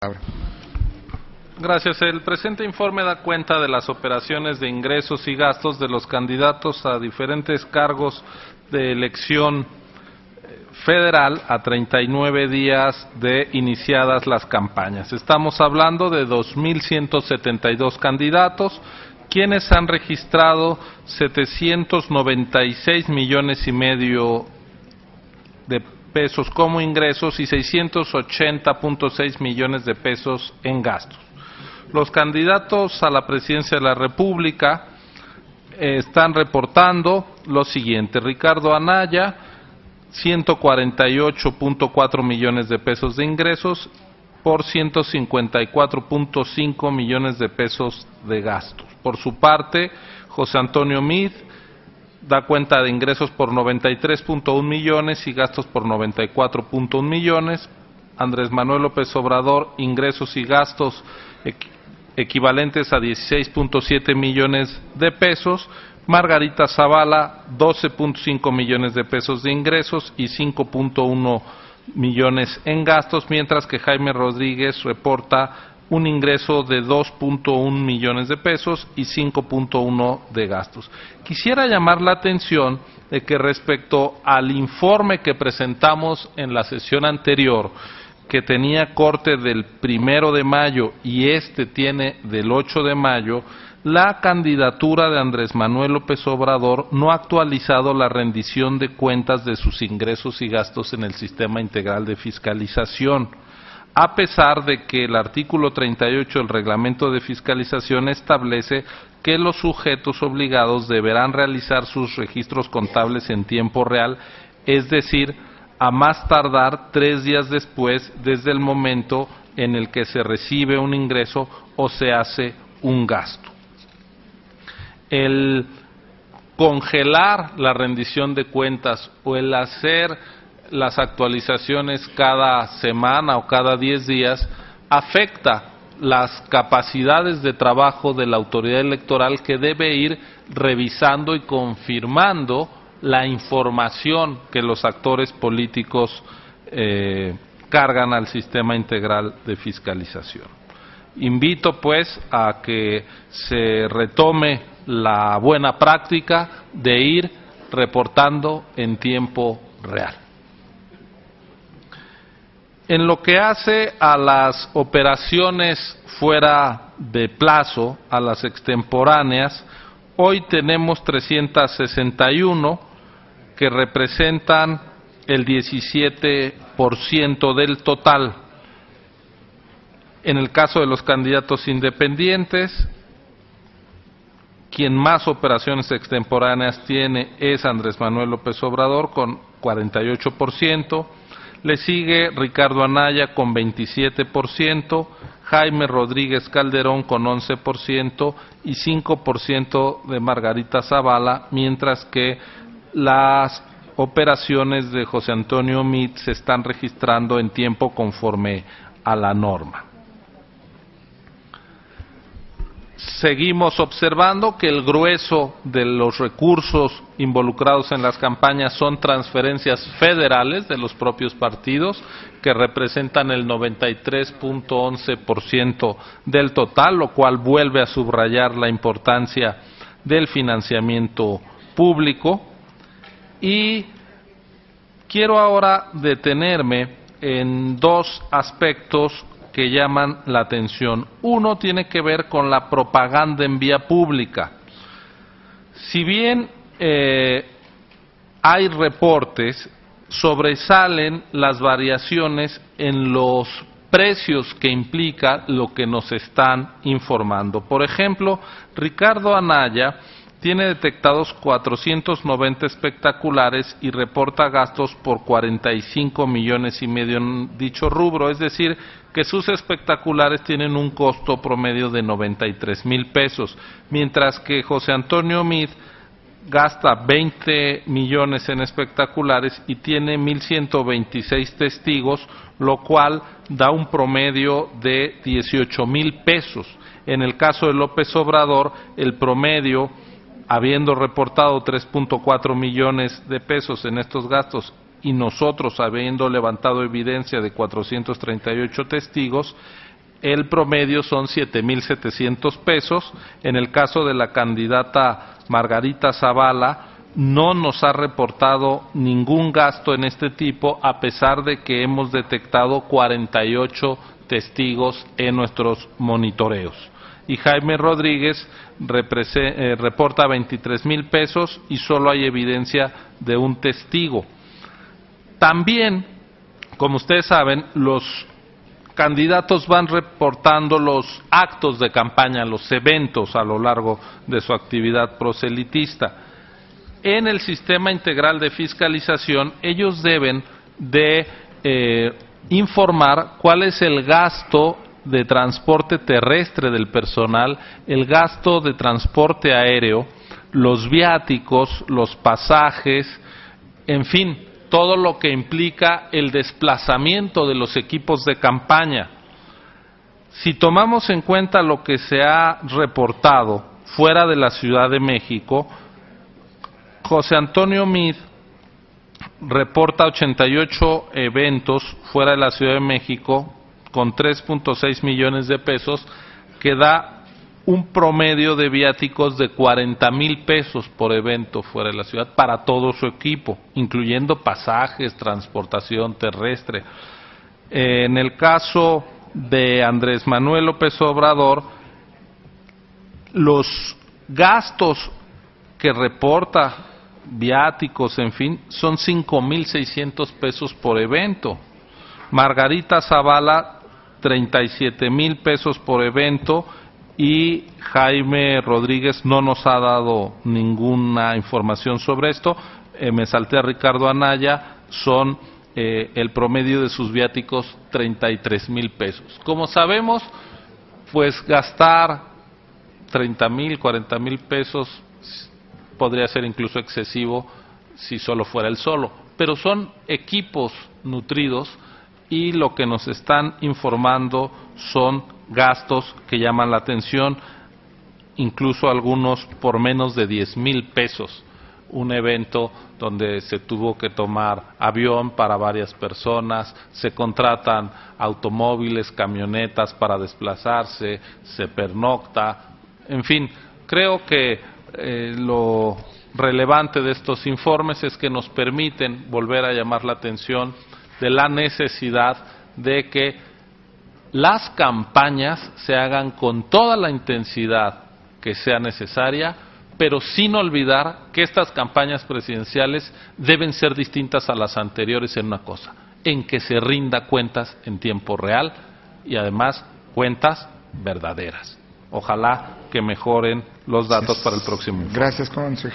Gracias. El presente informe da cuenta de las operaciones de ingresos y gastos de los candidatos a diferentes cargos de elección federal a 39 días de iniciadas las campañas. Estamos hablando de 2.172 candidatos, quienes han registrado 796 millones y medio de pesos como ingresos y 680.6 millones de pesos en gastos. Los candidatos a la presidencia de la República están reportando lo siguiente: Ricardo Anaya, 148.4 millones de pesos de ingresos por 154.5 millones de pesos de gastos. Por su parte, José Antonio Meade da cuenta de ingresos por 93.1 millones y gastos por 94.1 millones. Andrés Manuel López Obrador, ingresos y gastos equivalentes a 16.7 millones de pesos. Margarita Zavala, 12.5 millones de pesos de ingresos y 5.1 millones en gastos, mientras que Jaime Rodríguez reporta un ingreso de 2.1 millones de pesos y 5.1 de gastos. Quisiera llamar la atención de que respecto al informe que presentamos en la sesión anterior, que tenía corte del 1 de mayo y este tiene del 8 de mayo, la candidatura de Andrés Manuel López Obrador no ha actualizado la rendición de cuentas de sus ingresos y gastos en el Sistema Integral de Fiscalización, a pesar de que el artículo 38 del Reglamento de Fiscalización establece que los sujetos obligados deberán realizar sus registros contables en tiempo real, es decir, a más tardar 3 días después desde el momento en el que se recibe un ingreso o se hace un gasto. El congelar la rendición de cuentas o el hacer las actualizaciones cada semana o cada 10 días afecta las capacidades de trabajo de la autoridad electoral, que debe ir revisando y confirmando la información que los actores políticos cargan al Sistema Integral de Fiscalización. Invito pues a que se retome la buena práctica de ir reportando en tiempo real. En lo que hace a las operaciones fuera de plazo, a las extemporáneas, hoy tenemos 361 que representan el 17% del total. En el caso de los candidatos independientes, quien más operaciones extemporáneas tiene es Andrés Manuel López Obrador con 48%, le sigue Ricardo Anaya con 27%, Jaime Rodríguez Calderón con 11% y 5% de Margarita Zavala, mientras que las operaciones de José Antonio Meade se están registrando en tiempo conforme a la norma. Seguimos observando que el grueso de los recursos involucrados en las campañas son transferencias federales de los propios partidos, que representan el 93.11% del total, lo cual vuelve a subrayar la importancia del financiamiento público. Y quiero ahora detenerme en dos aspectos que llaman la atención. Uno tiene que ver con la propaganda en vía pública. Si bien hay reportes, sobresalen las variaciones en los precios que implica lo que nos están informando. Por ejemplo, Ricardo Anaya tiene detectados 490 espectaculares y reporta gastos por 45 millones y medio en dicho rubro, es decir, que sus espectaculares tienen un costo promedio de 93,000 pesos, mientras que José Antonio Meade gasta 20 millones en espectaculares y tiene 1,126 testigos, lo cual da un promedio de 18,000 pesos. En el caso de López Obrador, el promedio, habiendo reportado 3.4 millones de pesos en estos gastos y nosotros habiendo levantado evidencia de 438 testigos, el promedio son 7,700 pesos. En el caso de la candidata Margarita Zavala, no nos ha reportado ningún gasto en este tipo, a pesar de que hemos detectado 48 testigos en nuestros monitoreos. Y Jaime Rodríguez reporta 23,000 pesos y solo hay evidencia de un testigo. También, como ustedes saben, los candidatos van reportando los actos de campaña, los eventos a lo largo de su actividad proselitista. En el sistema integral de fiscalización, ellos deben de informar cuál es el gasto de transporte terrestre del personal, el gasto de transporte aéreo, los viáticos, los pasajes, en fin, todo lo que implica el desplazamiento de los equipos de campaña. Si tomamos en cuenta lo que se ha reportado fuera de la Ciudad de México, José Antonio Meade reporta 88 eventos fuera de la Ciudad de México con 3.6 millones de pesos, que da un promedio de viáticos de 40,000 pesos por evento fuera de la ciudad para todo su equipo, incluyendo pasajes, transportación terrestre. En el caso de Andrés Manuel López Obrador, los gastos que reporta, viáticos, en fin, son 5,600 pesos por evento. Margarita Zavala, 37,000 pesos por evento, y Jaime Rodríguez no nos ha dado ninguna información sobre esto. Me salté a Ricardo Anaya, son el promedio de sus viáticos 33,000 pesos. Como sabemos, pues gastar 30,000, 40,000 pesos podría ser incluso excesivo si solo fuera el solo, pero son equipos nutridos y lo que nos están informando son gastos que llaman la atención, incluso algunos por menos de 10,000 pesos. Un evento donde se tuvo que tomar avión para varias personas, se contratan automóviles, camionetas para desplazarse, se pernocta, en fin, creo que lo relevante de estos informes es que nos permiten volver a llamar la atención de la necesidad de que las campañas se hagan con toda la intensidad que sea necesaria, pero sin olvidar que estas campañas presidenciales deben ser distintas a las anteriores en una cosa, en que se rinda cuentas en tiempo real y además cuentas verdaderas. Ojalá que mejoren los datos para el próximo. Gracias, consejero.